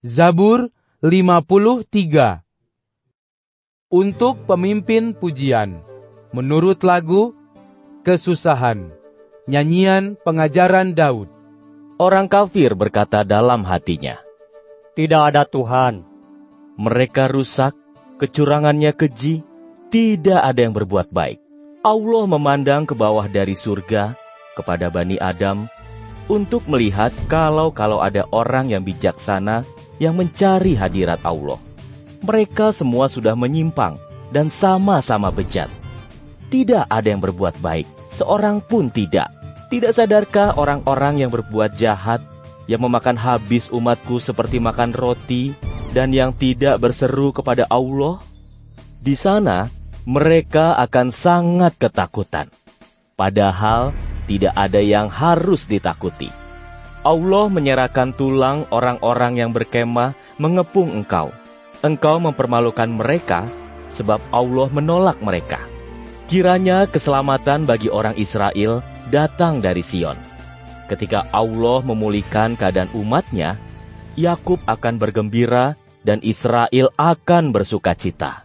Zabur 53. Untuk pemimpin pujian, menurut lagu Kesusahan, nyanyian pengajaran Daud. Orang kafir berkata dalam hatinya, "Tidak ada Tuhan." Mereka rusak, kecurangannya keji, tidak ada yang berbuat baik. Allah memandang ke bawah dari surga kepada Bani Adam untuk melihat kalau ada orang yang bijaksana yang mencari hadirat Allah. Mereka semua sudah menyimpang dan sama-sama bejat. Tidak ada yang berbuat baik, seorang pun tidak. Tidak sadarkah orang-orang yang berbuat jahat, yang memakan habis umatku seperti makan roti, dan yang tidak berseru kepada Allah? Di sana, mereka akan sangat ketakutan. Padahal, tidak ada yang harus ditakuti. Allah menyerahkan tulang orang-orang yang berkemah mengepung engkau. Engkau mempermalukan mereka, sebab Allah menolak mereka. Kiranya keselamatan bagi orang Israel datang dari Sion. Ketika Allah memulihkan keadaan umatnya, Yakub akan bergembira dan Israel akan bersukacita.